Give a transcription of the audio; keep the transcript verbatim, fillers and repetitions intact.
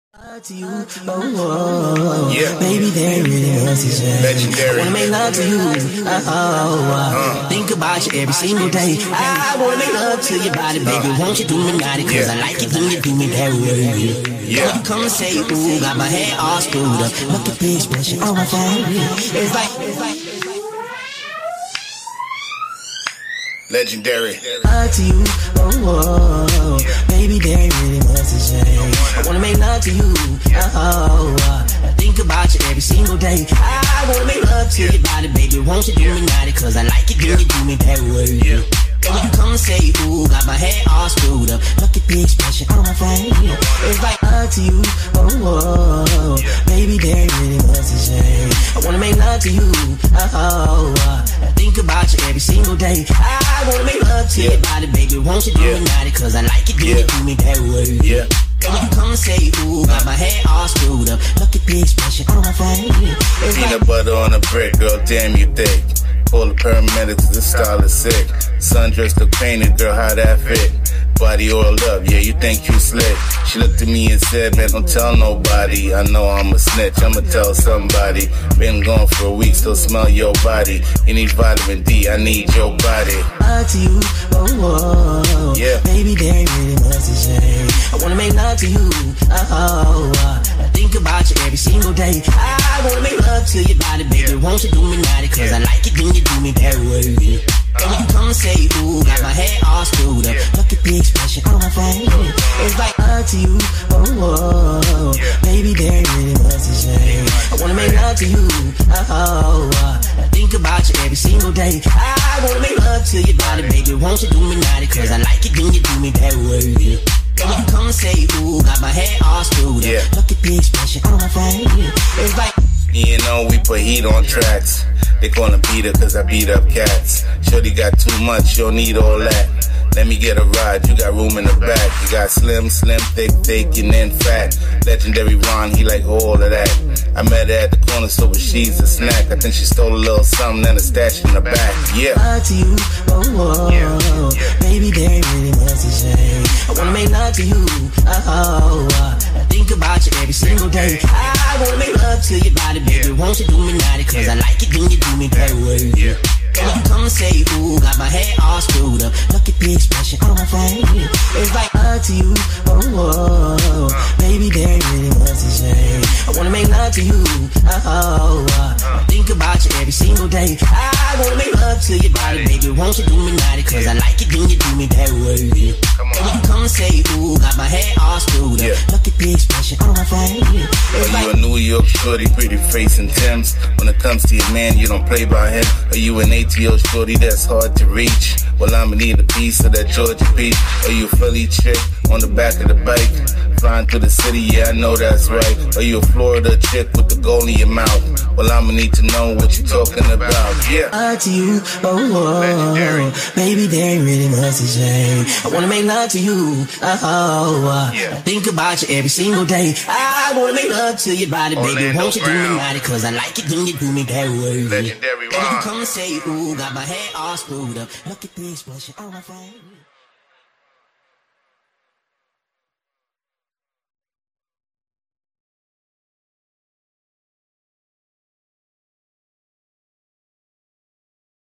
To you, oh, oh, yeah. Baby, there really was his name. Legendary. I wanna make love to you, oh, oh, uh. Think about you every single day. I wanna make love to your body, baby. Uh. Won't you do me naughty? Cause yeah. I like it when you do me that way. Yeah. You come and say, ooh, got my hair all screwed up. Look at the expression on my face. It's like, it's like, it's like. Legendary. Love to you, oh, oh, oh. Baby, there really was his name. I wanna make love to you, oh, oh, oh. I think about you every single day. I wanna make love to your body, baby. Won't you do me naughty? Cause I like it when you do me that way. Yeah. And when you come and say, ooh, got my hair all screwed up. Look at the expression on my face. It's like love to you, oh, oh, oh. Baby, there really was his name. I wanna make love to you, oh, oh, oh. I think about you every single day. I wanna make love to yeah. your body, baby. Won't you do yeah. me naughty? Cause I like it when yeah. you do me that way. Yeah. And when you come and say, ooh, got my hair all screwed up. Look at the expression on my face. It's Peanut like butter on a brick, girl, damn you thick. Call the paramedics, this style is sick. Sundress look painted, girl, how that fit? Body oiled up, yeah, you think you slick. She looked at me and said, man, don't tell nobody. I know I'm a snitch, I'ma tell somebody. Been gone for a week, still smell your body. You need vitamin D, I need your body. love to you, oh, oh, oh. Yeah. Baby, there really was his name. I wanna make love to you, oh, oh, oh. I think about you every single day. I wanna make love to your body, baby. Yeah. Won't you do me naughty? Cause yeah. I like it when you do me that way. And when you come and say, ooh, got my hair all screwed up. Yeah. Look at the expression on my face. It's like love to you, oh, oh, oh. Yeah. Baby, there really was his name. I wanna make love to you, oh, oh, oh. I think about you every single day. I wanna make love to your body, baby. Won't you do me naughty? Cause I like it when you do me that way. And when you come and say, ooh, got my hair all screwed up. Yeah. Look at the expression on my face. It's like, You know, we put heat on tracks. They call him Peter cause I beat up cats. Shorty got too much, you don't need all that. Let me get a ride, you got room in the back. You got slim, slim, thick, thick, and then fat. Legendary Ron, he like all of that. I met her at the corner store, but she's a snack. I think she stole a little something and a stash in the back. Yeah. love to you, oh, oh, Yeah. oh. Yeah. Baby, there really was his name. I wanna make love to you, oh, oh, oh. I think about you every single day. I wanna make love to your body, baby. Yeah. Won't you do me naughty? Cause Yeah. I like it when you do me that way. Yeah. And when you come and say, ooh, got my hair all screwed up. Look at the expression on my face. It's like love to you, oh, oh, oh. Baby, there really was his name. I wanna make love to you, oh, oh, oh. I think about you every single day. I wanna make love to your body, baby. Won't you do me naughty? Cause I like it when you do me that way. Come And when on. you come and say, ooh, got my hair all screwed up. Yeah. Look at the expression on my face. It's Are like you a New York shorty, pretty face and Tim's? When it comes to your man, you don't play by him. Are you an A T O shorty that's hard to reach? Well, I'ma need a piece of that Georgia peach. Are you a Philly chick on the back of the bike? Flying through the city, yeah, I know that's right. Are you a Florida chick with the gold in your mouth? Well, I'ma need to know what you talking about. Yeah. love to you, oh, oh, Legendary. oh. Baby, there really was his name. I wanna make love to you, oh, oh, oh. Yeah. I think about you every single day. I wanna make love to your body, baby. Orlando Won't you do me Brown. naughty? Cause I like it when you do me that way. Legendary And when you Ron. come and say, ooh, got my hair all screwed up. Look at the expression on my face.